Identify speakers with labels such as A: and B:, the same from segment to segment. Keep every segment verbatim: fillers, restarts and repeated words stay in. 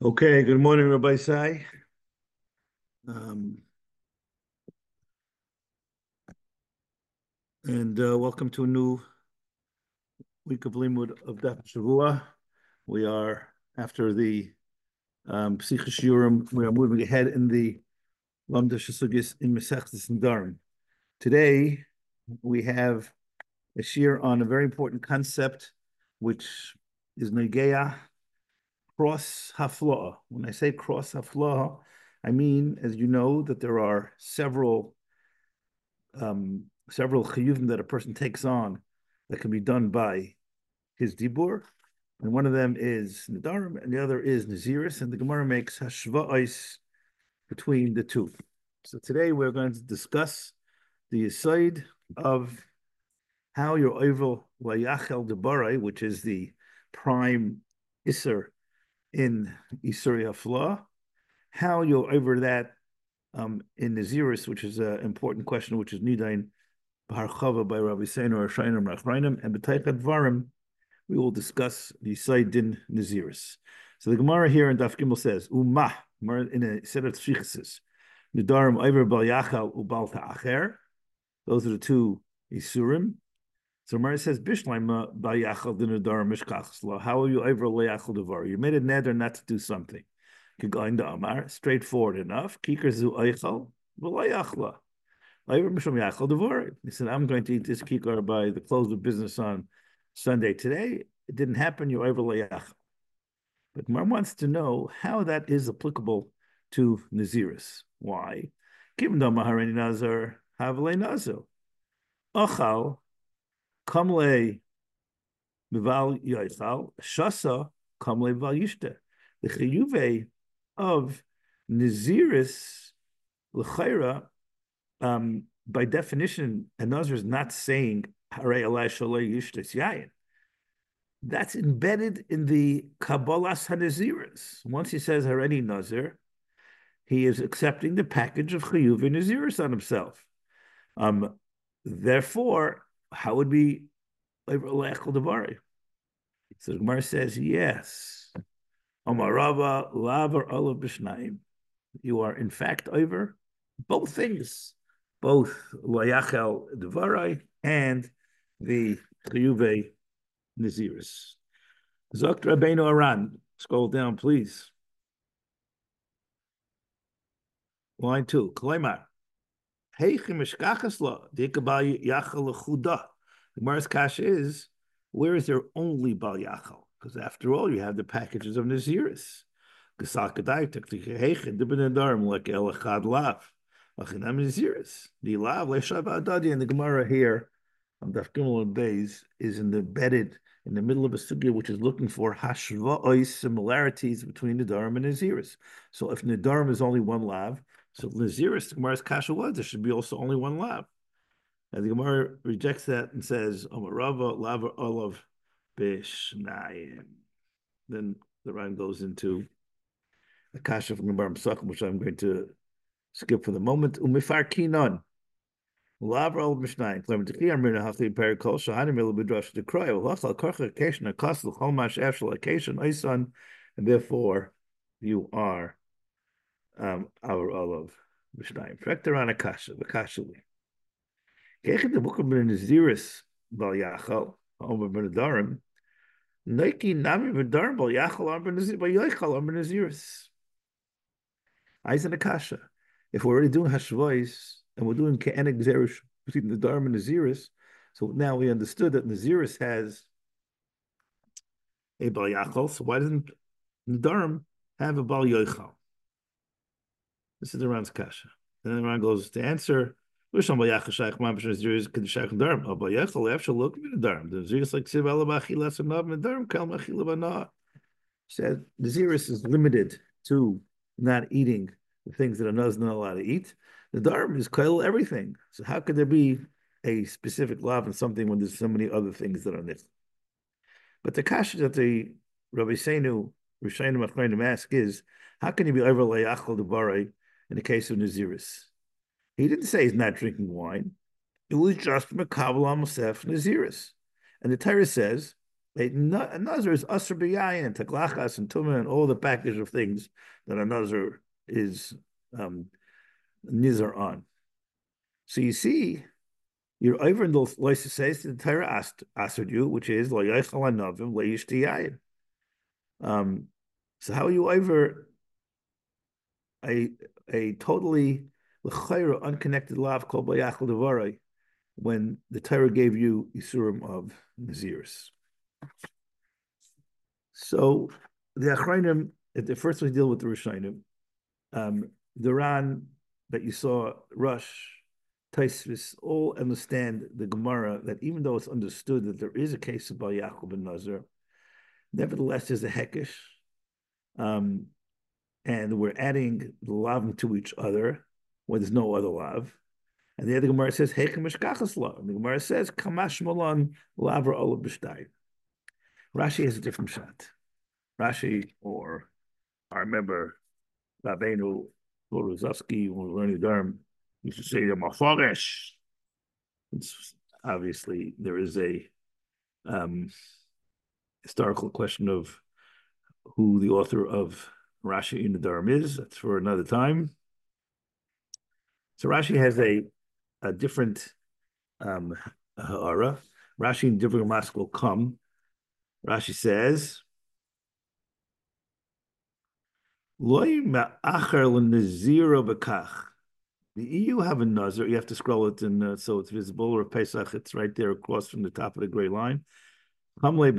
A: Okay, good morning, Rabbi Sai. Um, and uh, welcome to a new week of Limud of Daf Shavua. We are, after the um, Psicha Shiurim, we are moving ahead in the Lamda Shasugis in Mesechtes Nedarim. Today, we have a shir on a very important concept, which is Negeah, cross haflaah. When I say cross haflaah, I mean, as you know, that there are several um, several chiyuvim that a person takes on that can be done by his dibur, and one of them is nedarim, and the other is naziris, and the Gemara makes hashva'is between the two. So today we're going to discuss the aside of how your oval layachel debarai, which is the prime isser in Isuri Hafla, how you're over that um, in Naziris, which is an important question, which is Nidain Harchava by Rabbi Seinu or Shainim Rachrainim, and B'Taichat Varim, we will discuss the Side Din Naziris. So the Gemara here in Daf Gimel says, Umah, in a set of Shichses, Nidarim Iver Bal Yachal Ubal Ta'acher. Those are the two Isurim. So Gemara says, Bishleim Bal Yachal Din Nidarim Mishkachsla. How are you Iver Leachal Devar? You made a neder not to do something. Kigain da Amar, straightforward enough. Kikar Zu Eichal, V'Layachla. He said, I'm going to eat this kikar by the close of business on Sunday today. It didn't happen. You're over layach. But Mar wants to know how that is applicable to Naziris. Why? Given the Maharani Nazar, Havle Nazil. Achal, Kamle Mival Yoichal, Shasa, Kamle Val Yishta. The chiyuve of Naziris, L'chaira, Um, by definition, a Nazir is not saying Harei Alai Shalei Yishtes Yayin. That's embedded in the Kabbalas HaNaziris. Once he says Harei Nazir, he is accepting the package of Chiyuv and Naziris on himself. Um, therefore, how would be Lechel Devari? So the Gemara says, yes. Amarava Lavar Olav B'Shnayim. You are in fact over both things. Both Layachel Devarai and the Chiyuve Naziris. Zokt Rabbeinu Aran. Scroll down, please. Line two. Klaimar. Heichim Eshkachasla. Dikabal Yachel Chuda. The Gemara's kasha is, where is there only Bal Yachel? Because after all, you have the packages of Naziris. Gesakadai Heichim Dibin Adarim like Elachad Lav. The lav and the Gemara here on Daf Gimel and Beis is embedded in the middle of a sugya which is looking for hashva'os, similarities between Nedarim and Naziris. So if Nedarim is only one lav, so Naziris, the Gemara's kasha was there should be also only one lav. And the Gemara rejects that and says, Omarava lava olav bishnayim. Then the Ran goes into the kasha from Gemara Pesachim, which I'm going to skip for the moment. Umifar kinon. Lavra old mishnayim. Clement to kiyam rina hafli perikol shahanim ilu b'drash to cry. Ulachal karcha occasion a kosel chomash afshal occasion oisan, and therefore you are um our olav mishnayim. Frekter on a kasha the kasha. Kechet the book of Naziris bal yachal over Benadarim. Nike nami Benadarim bal yachal on Benazir bal yachal on Benaziris. Eisen a kasha. If we're already doing hashvais and we're doing ke'enek zerush between the Dharm and Naziris, so now we understood that Naziris has a Bal Yachal, so why doesn't the Dharm have a Bal Yochal? This is the Ran's kasha. And then the Ran goes to answer, Visham Bal Yachal Shaykh Mam Naziris Kedishach Dharm, a Bal Yochal after look at the Dharm. The Naziris like Siv Alabach Hilas and Nav and Dharm Kal Machil Bana. Said Naziris is limited to not eating the things that a nuz not allowed to eat. The dharm is kail everything. So how could there be a specific lav in something when there's so many other things that are nif? But the kasha that the Rabbi Seinu, Rishayim Achreinim ask is, how can you be over layachal devarai in the case of Naziris? He didn't say he's not drinking wine. It was just mekabel amosef Naziris. And the Torah says, A, a nazar is asr b'yayin, taklachas and tumah and all the package of things that a nazar is um, nizar on. So you see, you're over in the Loisa says the Torah asked answered you, which is lo yachal anavim lo yishti Um, so how are you over a a totally l'chayra unconnected lav called bayachal devarai when the Torah gave you isurim of naziris? So the Achrayim, at the first we deal with the Rishonim. Um, the Ran that you saw, Rush, Taisvis, all understand the Gemara that even though it's understood that there is a case of Bal Yaakov and Nazar, nevertheless there's a Hekesh. Um, and we're adding the lav to each other when there's no other lav. And the other Gemara says, Heichem Meshkachas lav. And the Gemara says, Kamash Malon Lavra Olav B'shtayim. Rashi has a different shot. Rashi, or I remember Rabbeinu Lorozovsky, when we were learning Dharm, used to say, Mafaresh. It's obviously, there is a um, historical question of who the author of Rashi in the Dharm is. That's for another time. So Rashi has a, a different um, ha'ara. Rashi in different Mask will come. Rashi says, Loi ma'acher l'nezira b'kach. The E U have a nazar. You have to scroll it in uh, so it's visible. Or Pesach, it's right there across from the top of the gray line. The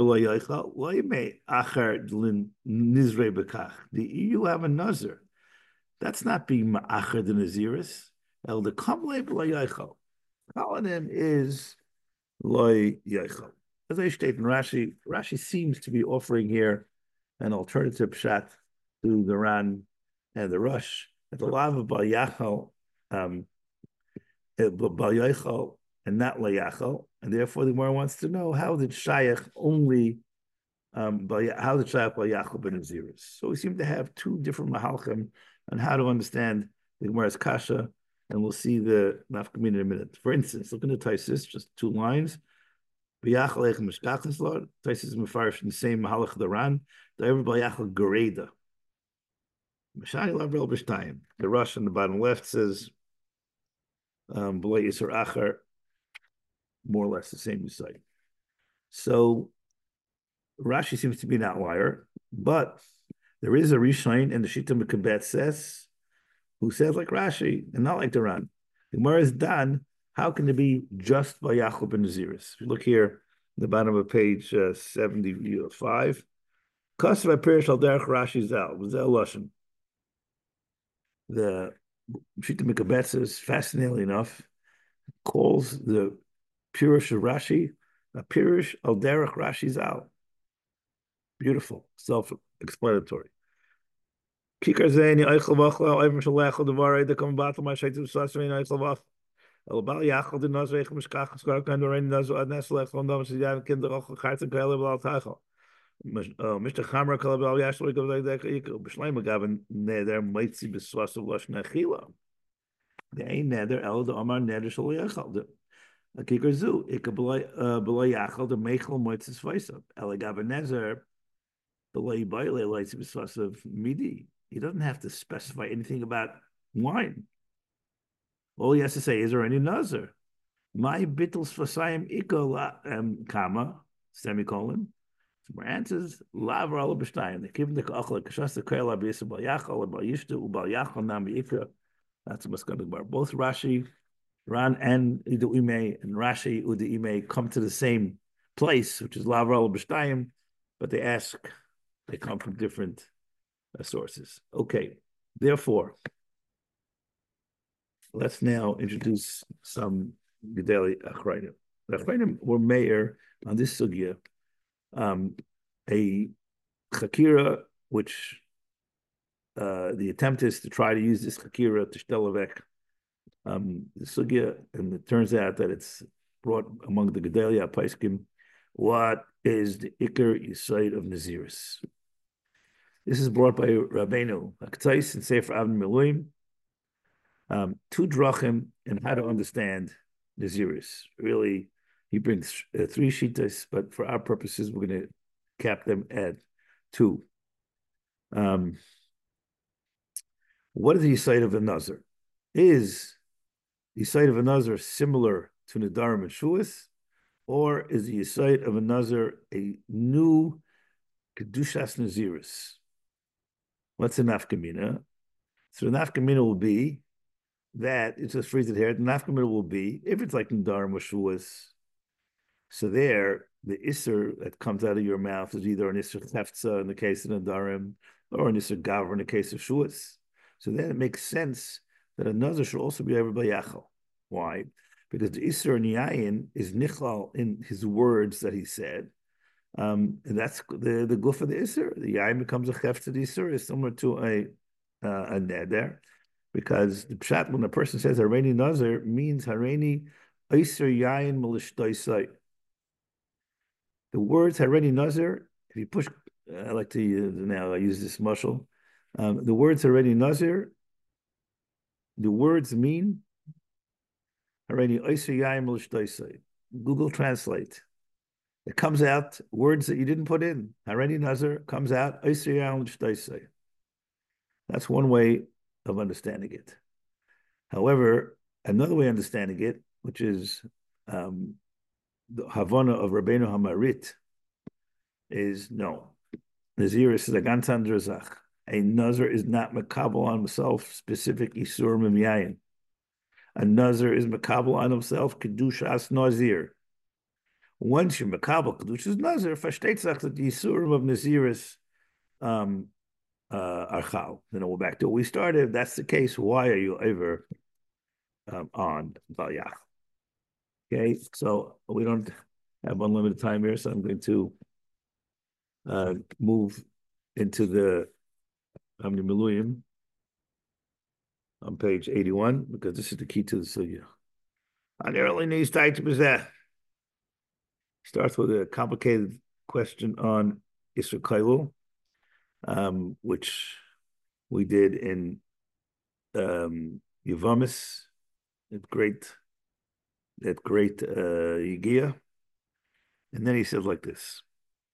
A: E U have a nazar. That's not being ma'acher the naziris. El the kamle b'layaychal. Calling him is loy yaychal. As I state in Rashi, Rashi seems to be offering here an alternative pshat to the Ran and the Rush. At the lav of Bal Yachal, um, Bal Yachal and not Layachal, and therefore the Gemara wants to know how did Shayach only, um, how did Shayach Bal Yachal ben Naziris? So we seem to have two different mahalchim on how to understand the Gemara's kasha, and we'll see the nafkamina in a minute. For instance, look in the Taisis, just two lines. B'yachal echem mishkachas lor. Taisis is mefarish in the same mahalach the Ran. The Ever B'yachal gereda. Mishani lavrel b'shtayim. The Rush on the bottom left says um, b'lay yisur achar, more or less the same site. So Rashi seems to be an outlier, but there is a Rishain and the Shita Mekabet says, who says like Rashi and not like the Ran. The Gemara is done. How can it be just by Yachal ben Naziris? If you look here, the bottom of page uh, seventy-five, Kasav Perish al Derech Rashi Zal, Zal Lashon. The Shita Mekabet is fascinatingly enough, calls the Pirish of Rashi a Pirish al Derech Rashi Zal. Beautiful, self-explanatory. Kikar Zaini Eichel Vachla, Eivim Shalachel Devarai, the come battle my Shaitim Sasrin Eichel Vach. Elbal Yachel the Nazar Eichem Mishkach Skar Kan Dorain Nazar Adnes Lech on Dom Sidan Kinder Ochel Karten Kaele Bal Tachel. Mister Chamra Kalabal Yashli Gav Dek Ekel Bishleim Gavin Neder Mighty Biswas of Lush Nachila. The Ein Neder El the Omar Neder Shal Yachel. A Kikar Zu Ikabla Bala Yachel the Mechel Moitzes Vaisa. El Gavin Nezer the Lay Baile Lights Biswas of Midi. He doesn't have to specify anything about wine. All he has to say is there any nazar? My bittles fasayim ikola um comma semicolon. So my answers lavar al b'shtayim. They give the kachla kashas the koyla b'yisrael bal yachal bal yishtu ubal yachal nam b'ikra. That's what's going to be. Both Rashi, Ran, and Idu Ime and Rashi Udu Ime come to the same place, which is lavar al b'shtayim, but they ask. They come from different uh, sources. Okay, therefore. Let's now introduce some Gedali Achrayim. The Achrayim were mayor on this sugya, um, a chakira, which uh, the attempt is to try to use this chakira to shtelavek um, the sugya, and it turns out that it's brought among the Gedali Paiskim. What is the Iker Yisayid of Naziris? This is brought by Rabbeinu Aktais and Sefer Avnei Miluim. Um, two drachim and how to understand Naziris. Really, He brings uh, three shitas, but for our purposes, we're going to cap them at two. Um, what is the site of a nazar? Is the site of a nazar similar to Nadarim and Shuas, or is the site of a nazar a new Kedushas Naziris? What's a nafkamina? So the nafkamina will be that, it's just phrase it here, the nafkamina will be, if it's like Nadarim or Shuas, so there, the Isser that comes out of your mouth is either an Isser Teftza in the case of Nadarim, or an Isser Gavra in the case of Shuas. So then it makes sense that a Nazar should also be over by Yachal. Why? Because the Isser and Yayin is Nichlal in his words that he said. Um, and that's the, the goof of the Isser. The Yayin becomes a Chef to the Isser, is similar to a, uh, a Neder. Because the Pshat, when a person says Hareini Nazar, means Hareini Isser Yayin Malishtaisai. The words Hareini Nazar, if you push, I like to use, now I use this muscle. Um, the words Hareini Nazar, the words mean Hareini Oisei Yayim L'Shtoisei. Google Translate. It comes out words that you didn't put in. Hareini Nazar comes out Oisei Yayim L'Shtoisei. That's one way of understanding it. However, another way of understanding it, which is um, the Havana of Rabbeinu Hamarit, is no. Naziris is a gantan drazach. A nazar is not makabel on himself specific isur mimyayin. A nazar is makabel on himself kedushas nazir. Once you're makabel kedushas nazir, fashtetzach that the isurim of naziris um uh archal. Then we'll back to what we started. If that's the case, why are you ever um, on Balyach? Okay, so we don't have unlimited time here, so I'm going to uh, move into the Amni Miluyim on page eighty-one, because this is the key to the sugya. On early news tight to that. Starts with a complicated question on Isra Kailu, um, which we did in um, Yavamis, that great, that great uh, Yigia. And then he says like this.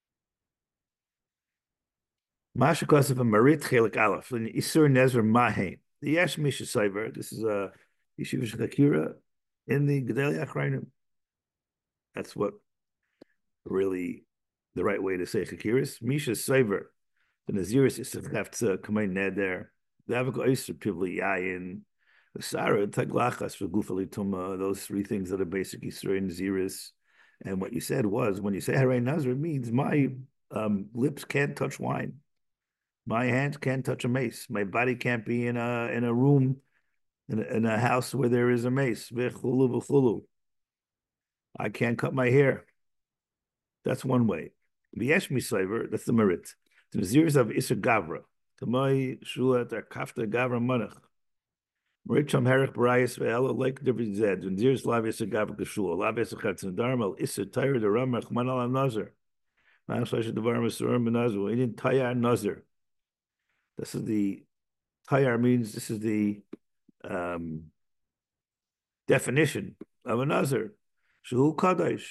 A: Masha Kosef Marit Chelik Aleph, in Isur Nezer Mahain. The Yesh Misha Saiver, this is a Yeshiva Shakira in the Gedalia Achrayim. That's what really the right way to say Chakiris. Misha Saiver, the Naziris is to have to come in there. The Avako Isur Pivli Yayin, the Sarah, Taglachas for Gufali Tuma, those three things that are basic Isur and Naziris. And what you said was, when you say Haray Nazir, it means my um, lips can't touch wine. My hands can't touch a mace. My body can't be in a in a room, in a, in a house where there is a mace. I can't cut my hair. That's one way. V'yesh misayver, that's the merit. The naziris of Isser Gavra. Tamai shulat ar kafta Gavra manach. Maricham herich barayis ve'ela like different zed. And naziris lav Isser Gavra kashul. Lav Isser chatzin darmal. Isser tayr the ramach manal nazar. Ma'ashash the varma surim benazar. He didn't tayar nazar. This is the tayar means this is the um, definition of a nazar. Shu kadosh.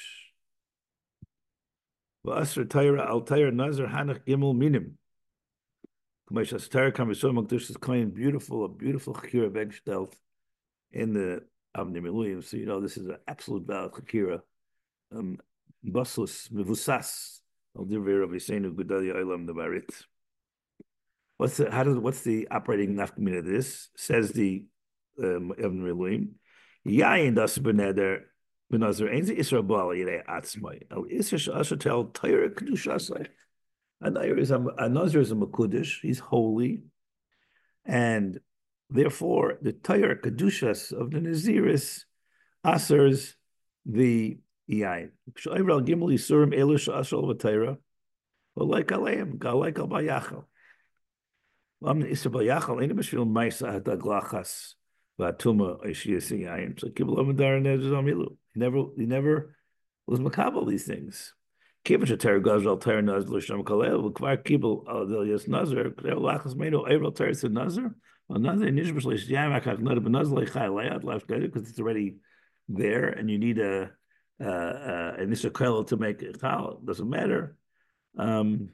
A: V'asr tayra al tayar nazar hanach gimel minim. Kameshas tayar kamisol makdush is claimed beautiful, a beautiful chakira vegstelt in the Avnei Miluyim. So you know this is an absolute valid chakira. Um, Baslus mevusas al divrei Rabbi Seinu Gedalia Olam the Barit. What's the how does what's the operating nafkamina of this? Says the um, Avnei Miluyim. Yayin das beneder benazir ain't the Isra bala yirei atzmai. Al Isra shasha tel tayr kedushasai. A nazir is a, a nazir is a makudish. He's holy, and therefore the tayr kedushas of the naziris asers the yayin. Shayral gimel yisurim elu shashal v'tayra. Well, like aleim, gal like al bayachal. I'm the Isra bayachal. Ain't mishvil ma'isa hadaglachas v'atuma oishiyas yayin. So kibul amadar nezuz amilu. He never, he never was makabel these things. Kibul sheter gazal ter nazar l'shem kalel v'kvar kibul al yas nazar kalel lachas meinu evel ter to nazar. Well, nazar nishbash l'shem akach not a nazar l'chai le'ad left because it's already there, and you need a uh, uh, an Isser Kaila to make a Chal, doesn't matter. Um,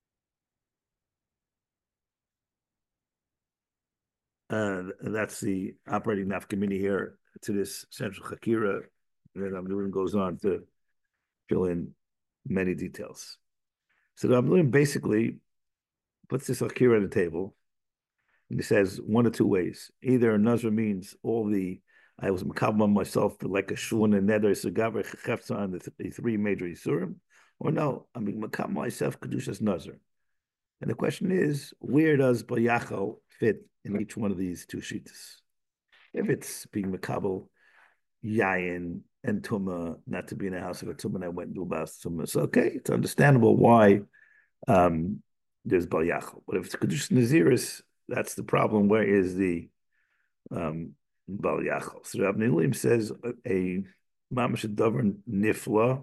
A: uh, that's the operating nafkamini here to this central Chakira that Abdullah goes on to fill in many details. So the Abdullah basically puts this Chakira on the table, and he says one or two ways. Either a Nazar means all the I was makabel myself like a shun and neder segaver chefza on the, th- the three major isurim, or no, I'm being makabel myself kedushas Nazar. And the question is, where does bayachal fit in each one of these two sheets? If it's being makabel yayin and tuma, not to be in a house of a tuma, and I went and do about tuma, so okay, it's understandable why um, there's bayachal. But if it's kedushas naziris, that's the problem. Where is the um, Bal Yachal? So Rabbi Nilim says a mamash davar nifla,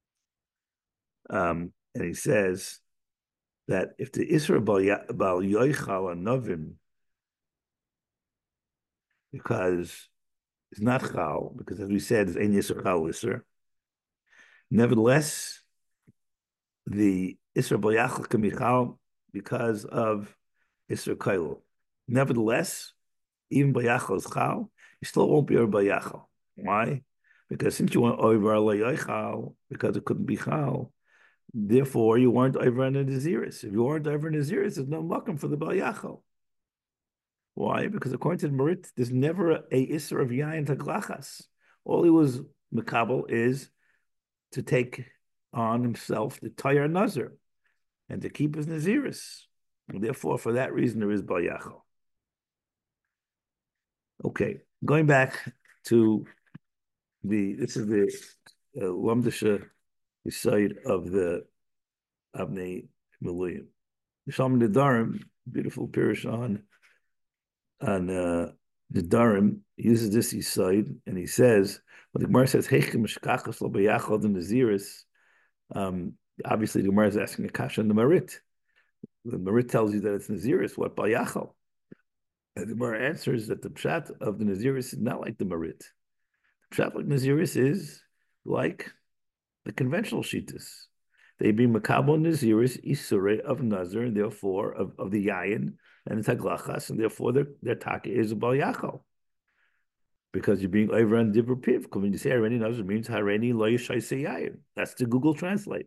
A: um, and he says that if the Isra Bal Yoichal Novim, because it's not Chal, because as we said, it's Ein Yisra Chal Isra. Nevertheless, the Isra Bal Yachal can be Chal because of Isra Kailo. Nevertheless, even Bayachal is Chal, you still won't be over Bayachal. Why? Because since you went over Alayachal, because it couldn't be Chal, therefore you weren't over in the Naziris. If you weren't over in the Naziris, there's no welcome for the Bayachal. Why? Because according to the Merit, there's never a, a Isser of Yain Taglachas. All he was Makabal is to take on himself the Tayar Nazir and to keep his Naziris. And therefore, for that reason, there is Bayachal. Okay, going back to the this is the uh, Lamdasha side of the Avnei Miluim. The Shalom Nedarim, beautiful pirish on on uh, Nedarim, uses this side, and he says, when the Gemara says Heichim Shkachas Lo B'Yachal and Naziris, um, obviously the Gemara is asking a kasha on the Marit. The Marit tells you that it's Naziris. What B'Yachal? And the Gemara answers that the pshat of the Naziris is not like the Marit. Pshat like Naziris is like the conventional shitas. They be makabel Naziris isure of Nazir, and therefore of, of the yayin and the taglachas, and therefore their, their taka is a bal yachal. Because you're being over on divra piv. When you say hareni Nazir means hareni lo yishai yayin. That's the Google Translate.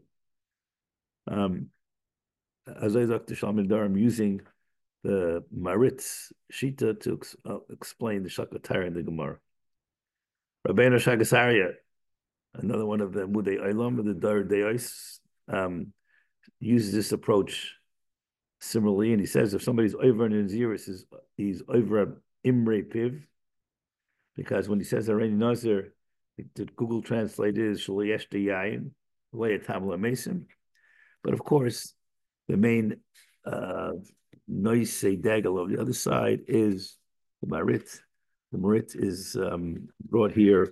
A: Um, as I Doctor Shalom Darim using the Maritz Shita to uh, explain the Shakatara in the Gemara. Rabbeinu Shagasaria, another one of the Mudei Olam, the Dar Deis, um, uses this approach similarly, and he says if somebody's over an Naziris, is he's over a Imre Piv, because when he says Areni Nazir, the Google Translate is Shaliyesh Yayin, Leia Tamla Mason. But of course, the main uh, noise dagel of the other side is the Marit. The Marit is um, brought here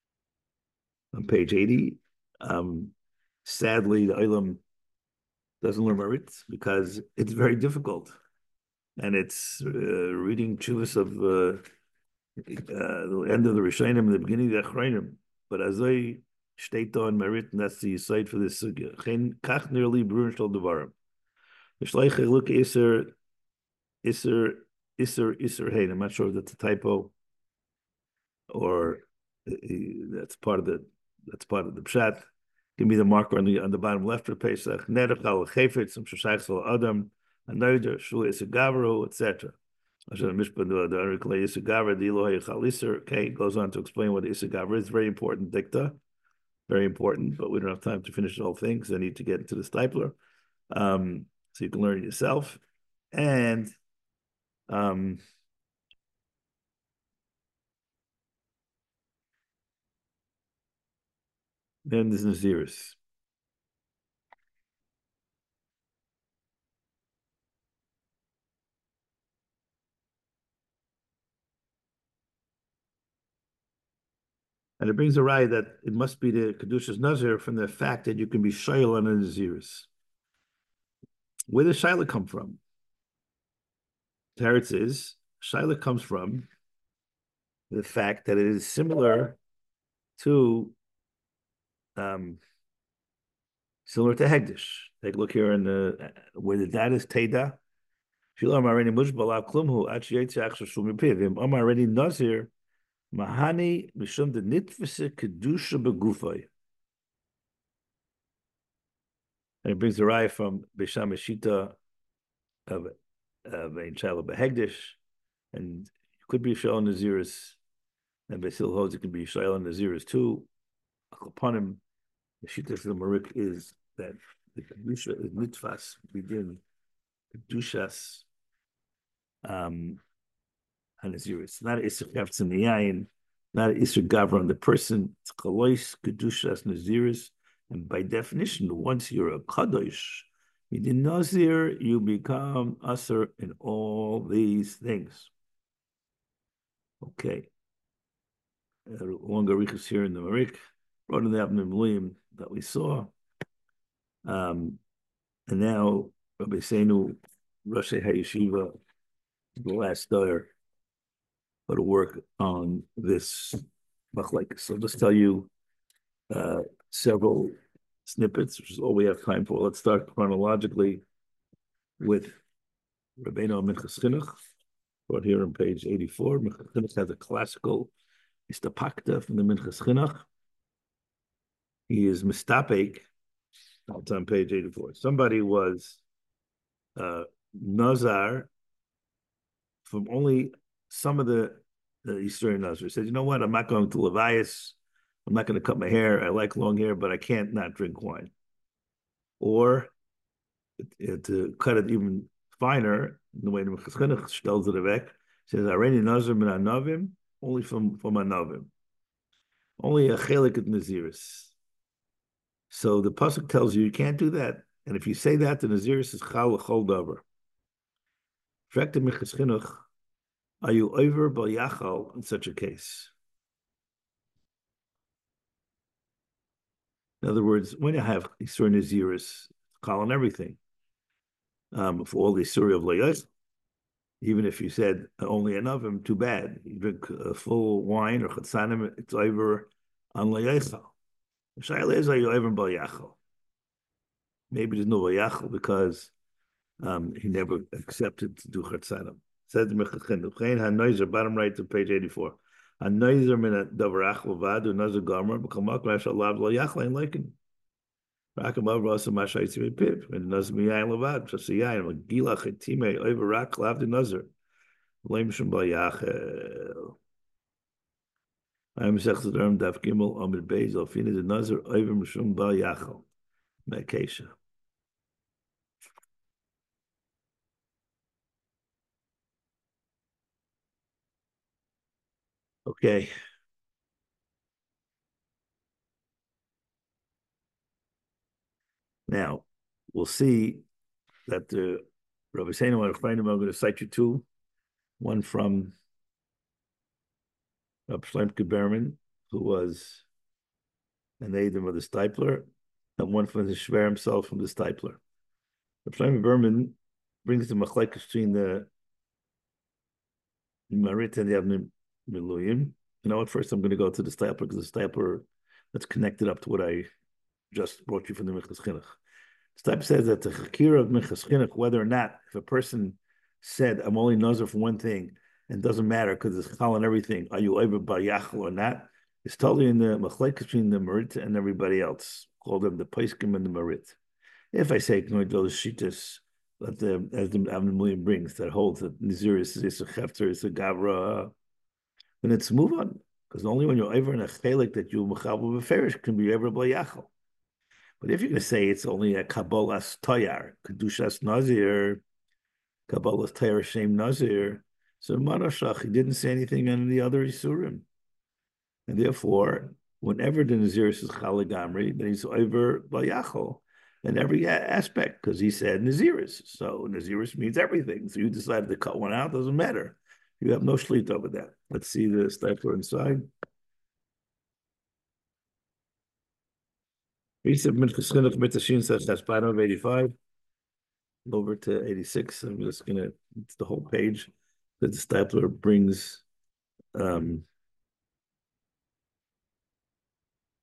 A: on page eighty. Um, sadly, the Olam doesn't learn Marit because it's very difficult. And it's uh, reading Chuvas of uh, uh, the end of the Rishonim and the beginning of the Achronim. But as I state on Marit, and that's the site for this sugya. Kach nearly brun shel devarim. L'shleichei look iser iser iser iser hein. I'm not sure if that's a typo or uh, that's part of the that's part of the pshat. Give me the marker on the on the bottom left of Pesach. Nedachal chayfetz some shashaychs al adam anoider shul iser gavro et cetera. Okay, goes on to explain what iser gavro is. Very important dicta, very important. But we don't have time to finish the whole thing because I need to get into the stipler, um, so you can learn it yourself. And um, then there's Naziris. And it brings a right that it must be the Kedushas Nazir from the fact that you can be Shail on a Naziris. Where does Shaila come from? Teretz is, Shaila comes from the fact that it is similar to um, similar to Hegdish. Take a look here in the where the dad is Teda. Shilam already mushbalav klumhu at yetzi achshav shum mipiv. I'm already nazir mahani mishum the nitfese kedusha begufay. And it brings the raya from Bisham Shita of of a child of Behegdish, and it could be Shaul Naziris, and Basil holds it could be Shaul Naziris too. Upon him, the Shita of the Marik is that the Kedusha is nitfas within Kedushas um Hanaziris. Not Isser Kafts in the Yain, not Isser Gavra on the person. It's Chalois Kedushas Naziris, and by definition, once you're a Kadosh, in Nazir, you become Asr in all these things. Okay. Uh, longer Riches here in the Marik, brought in the Abner William that we saw. Um, and now Rabbi Seinu, Rosh HaYeshiva, the last dollar, go to work on this machlekes. So I'll just tell you uh, several snippets, which is all we have time for. Let's start chronologically with Rabbeinu Minchas Chinuch, brought here on page eighty-four. Minchas Chinuch has a classical istapakta from the Minchas Chinuch. He is mistapek. It's on page eighty-four. Somebody was uh, nazar from only some of the, the Eastern Nazar. Said, you know what? I'm not going to Levias. I'm not going to cut my hair. I like long hair, but I can't not drink wine. Or uh, to cut it even finer, the way the Minchas Chinuch tells it back, says, "Areni nazar min anavim," only from from anavim, only a chelik at naziris. So the pasuk tells you you can't do that, and if you say that, the naziris is chal l'chol davar. Frek the Minchas Chinuch, are you over b'yachal in such a case? In other words, when you have Isur Naziris, chal on everything, um, for all the Isur of Layas, even if you said only enough, I'm too bad. You drink a full wine or chatzanim, it's over on Layachal. Shaila is, are you over b'yachal? Maybe there's no b'yachal because um, he never accepted to do chatzanim. Says the Minchas Chinuch, HaNoizer, bottom right to page eighty-four. HaNoizer min davar achal vadu nazar gomer b'kamak rashal lav lo yachal ein leikin. Rakamav rasa mashayitzi mipiv and nazar miyayin levad just a yayin gila chetime over rak lav de nazar leim shum b'yachal. I'm sechs derm daf gimel amid beis alfina de nazar over mishum b'yachal mekesha. Okay. Now, we'll see that the Rabbi Seinu and a friend of mine, I'm going to cite you two. One from Rabbi Shlomo Berman, who was an Adam of the Stipler, and one from the Shver himself from the Stipler. Rabbi Shlomo Berman brings the machlekes between the Marit and the Avnei Miluyim. You know what? First, I'm going to go to the Stipler because the Stipler that's connected up to what I just brought you from the Minchas Chinuch. Stipler says that the Chakira of Minchas Chinuch, whether or not, if a person said, I'm only nazar for one thing, and it doesn't matter because it's chal and everything, are you over b'yachal or not? It's totally in the machlekes between the Marit and everybody else. Call them the Paiskim and the Marit. If I say those shitas that the as the Avnei Miluyim brings that holds that Naziris is a chefter, is a gavra, then it's move on. Because only when you're over in a chelik that you mechabel b'ferish can be over b'yachal. But if you're going to say it's only a kabbalas toyar, kedushas nazir, kabbalas toyar shem nazir, so Marashach, he didn't say anything on the other Isurim. And therefore, whenever the Naziris is Chalagamri, then he's over Bayachal in every aspect, because he said Naziris. So Naziris means everything. So you decided to cut one out, doesn't matter. You have no shlit over that. Let's see the Stipler inside. Recent Minchas Chinuch Mitzashin says that's bottom of eighty-five. Over to eighty-six. I'm just going to, it's the whole page that the Stipler brings um,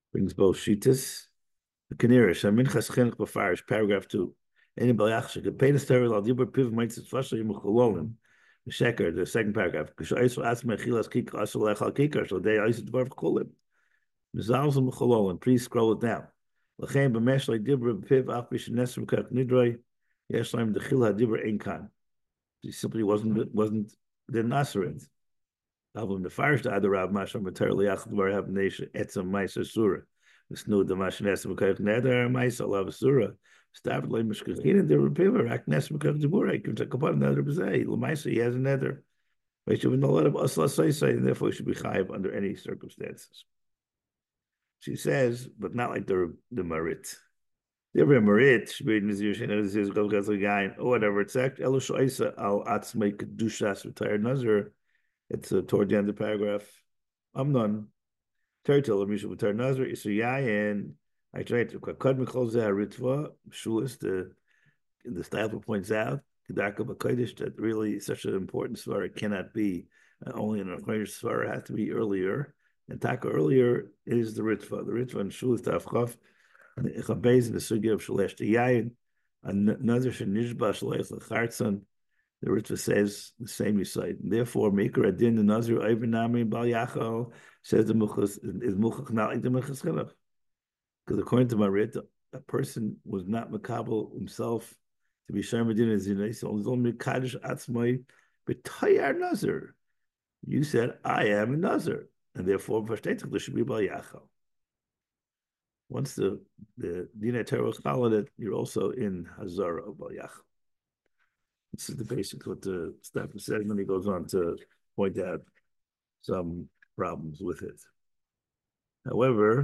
A: Brings both Shitas. The Canary, Shaminchas Chenik Bafarish, paragraph two. Any Balyach, the pain is terrible, I'll give a piv, might sit Fasha Yimuchololim. The Sheker, the second paragraph. Kishaisu Asma Chilas Kikar, Asul Echal Kikar, so they ice dwarf Kolim. Mizalzum Muchololim, please scroll it down. Lachem Bamesh like Dibra Piv, Afish Nesrim Kak Nidroi, Yeshlaim the Chil Hadibra Einkan. He simply wasn't, wasn't, the Nasrid. Album the Farish to Adarav Masham materially Achbar have nation etzam Meiser Surah. The snow the Mashines Mukach Nether Meiser Lav Surah. Started like Mishkachin and the Repiver, Aknes Mukach Debura, he can take upon another Bazay. Lamaisa, he has a nether. But you have a lot of Asla Saisai, and therefore he should be chayiv under any circumstances. She says, but not like the the Marit. The other Marit, she made Nizir Shin, this is Gavgaz or whatever it's act, Elush Isa al Atzmei Kedushas retired Nazir. It's uh, toward the end of the paragraph. Amnon, Tertel, Misha Batar Nazar, Isuyayan. I tried to Kad Mikolzeh Ritva, Shulis, the the style points out, Kedaka Bakodesh, that really such an important svara cannot be uh, only in a Kodesh svara, has to be earlier. And Taka earlier is the Ritva. The Ritva and Shulis Tafchaf, and the Ichabez and the Sugi of Shalesh Yayin, and Nazar Shanishba Shalesh Lechartzan. The Ritva says the same recite. Therefore, Maker Adin the Nazir Ivanami Bal Yachal says the Muchas is Muchach not like the Muchas Chilach. Because according to my Ritva, a person was not Makabel himself to be Sharmadin as Zinay, so it's only Kaddish Atzmai, but Tayar Nazir. You said, I am a Nazir, and therefore, Vashtetik, there should be Bal Yachal. Once the the Dinah Terah Chalad it, you're also in Hazara of Bal Yachal. This is the basics what the Stefan said, and then he goes on to point out some problems with it. However,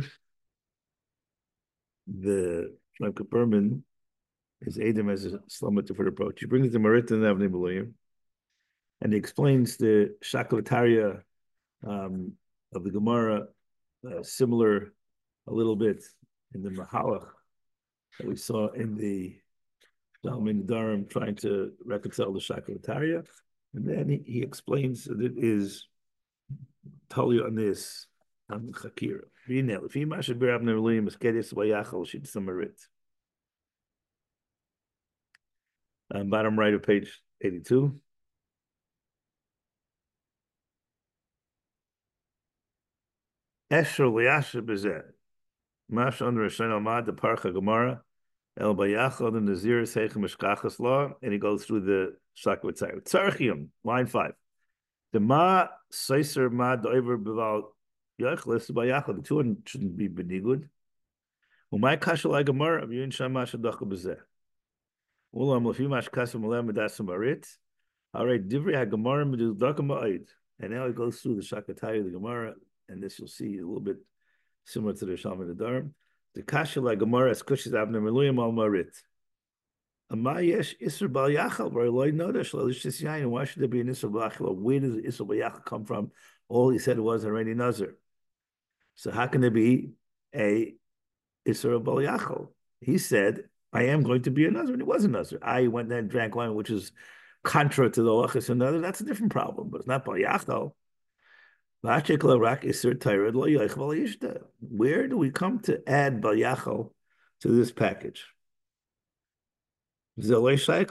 A: the Shlomo Berman is Adam as a Slama different approach. He brings the Marit and Avnei Belayim, and he explains the Shakalataria um, of the Gemara, uh, similar a little bit in the Mahalach that we saw in the Dalmin Dharam trying to reconcile the Shakalataria. And then he, he explains that it is totally on this on Chakira. If he mashed bir Avnei Belayim is Kedis Vayachal Shid Samarit. Um, bottom right of page eighty-two. Esher liyasher bezeh. Mash under Hashem Almad, the Parcha Gemara, El Bayachal, and the Nazir Seichem Eshkachas law, and he goes through the Shakvat Tzayir. Tzarchium, line five. The Ma Seiser Ma Doiver Bival Yachlis Bayachal, the two shouldn't be benigud. Umay Kashal Gemara, of Yun Shamash Adach bezeh. Ulam Lafimash Kasim Alem Medasam Arit. All right, Divrei HaGemara Medu Dakam Ma'id. And now he goes through the Shakataya, the Gemara, and this you'll see a little bit similar to the Shalom and the Dharam. The Kasha la Gemara as Kushis Avner Meluyim al Marit. Amayesh Isser Bal Yachal, where Lloyd Nodash, Lalishis Yain. Why should there be an Isser Bal Yachal? Where does Isser Bal Yachal come from? All he said was already Nazir. So how can there be a Isser Bal Yachal? He said, I am going to be a Nazir, and he was a Nazir. I went there and drank wine, which is contra to the Lachas and other. That's a different problem, but it's not Bal Yachal. Where do we come to add Bal Yachal to this package? Well, Zeh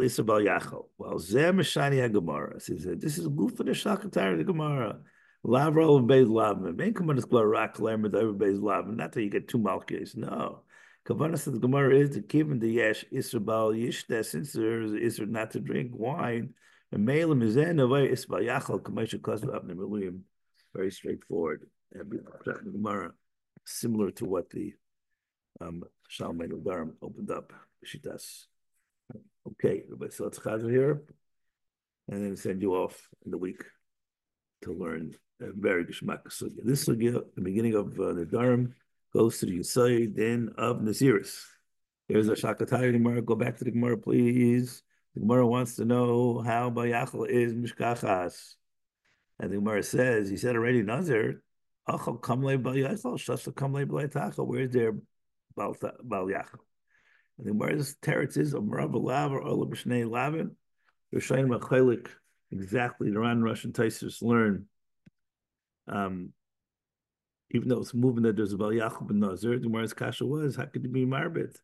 A: Meshani HaGemara. He said, this is good for the Shakatari of the Gemara. Lavra of Beis Lavim. Main command is Glarak, Lamed, over Beis Lavim. Not that you get two Malkis. No. Kavanas of the Gemara is to give him the Yesh Isra Bal Yishta, since there is Isra not to drink wine. And Meilim is in a way, Isra Bal Yachal, Kamesha Kasu Abner Meluim. Very straightforward. And Gemara, similar to what the um, Shalmei Dharam opened up. Shitas. Okay, everybody, so let's chazer here, and then send you off in the week to learn a very geshmak sugya. This sugya, the beginning of uh, the Dharam, goes to the Yisai, then of Naziris. Here's a Shakatari Gemara. Go back to the Gemara, please. The Gemara wants to know how Bayachal is Mishkachas. And the Gemara says, he said already, Nazir, Achal Kamle Bayachal, Shasta Kamle Bayachal. Where's their Bal Yachal? And the Gemara's teretz is of Merav Lav or Ola B'Shnei Lavin. Rishonim Achelik, exactly. The Ran Russian Taisus learn. Um, even though it's moving that there's a Bal Yachal ben Nazir, the Gemara's kasha was, how could you be marbit?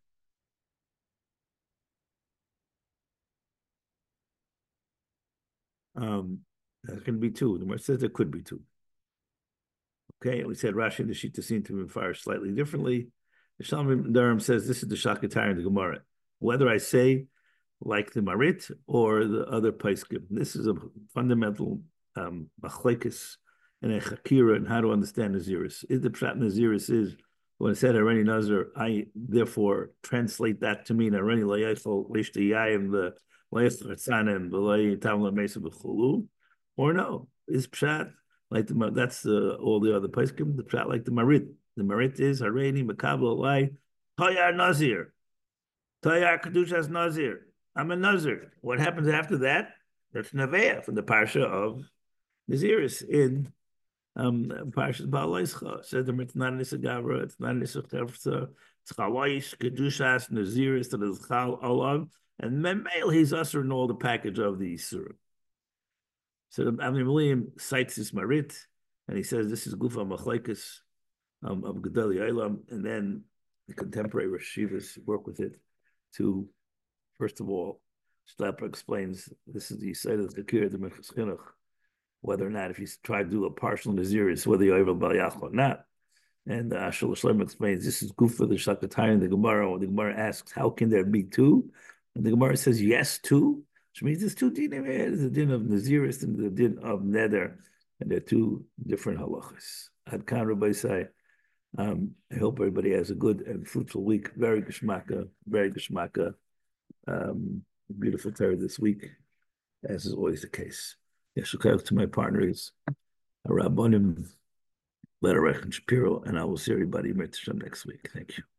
A: Um, that can be two. The Gemara says there could be two. Okay, we said Rashi and the Shita seem to be fired slightly differently. The Shalom Durham says this is the Shakatar in the Gemara. Whether I say like the Marit or the other Paiskim, this is a fundamental um, machlekes and a chakira and how to understand Naziris. Is the pshat Naziris is when it said Areni Nazir, I therefore translate that to mean Areni Layachol Lishtiyayim the Layachotzanim the Laytam Mesa B'chulu, or no? Is pshat like the that's the all the other Paiskim, the pshat like the Marit. The Marit is Hareni Makabel Lai Toyar Nazir. Toyar Kedushas Nazir. I'm a Nazir. What happens after that? That's Neveah from the Parsha of Naziris in um, Parshas Baal Leischa. Says the it's not Nisagavra, it's not Nisachevsa, it's Chalaish, Kedushas, Naziris, that is Chal Olav, and Memel, he's usher in all the package of the Yisur. So Avnei William cites this Marit, and he says this is Gufa Machlekes um, of Gedali Eilam, and then the contemporary Rosh Yeshivas work with it to, first of all, Schlepper explains this is the side of the Kir, the Minchas Chinuch, whether or not if you try to do a partial Naziris, whether you're able to Bal or not. And uh, Ashel Shlomo explains this is Gufa the Shakatay in the Gemara, when the Gemara asks, how can there be two? And the Gemara says, yes, two, which means there's two dinim. There's the din of Naziris and the din of Neder, and they're two different halachas. Ad Kan Rabbi say, um, I hope everybody has a good and fruitful week. Very geshmaka, very geshmaka. Um, beautiful Torah this week, as is always the case. Yeshukayach to my partners, Rabbanim, Lederach and Shapiro, and I will see everybody next week. Thank you.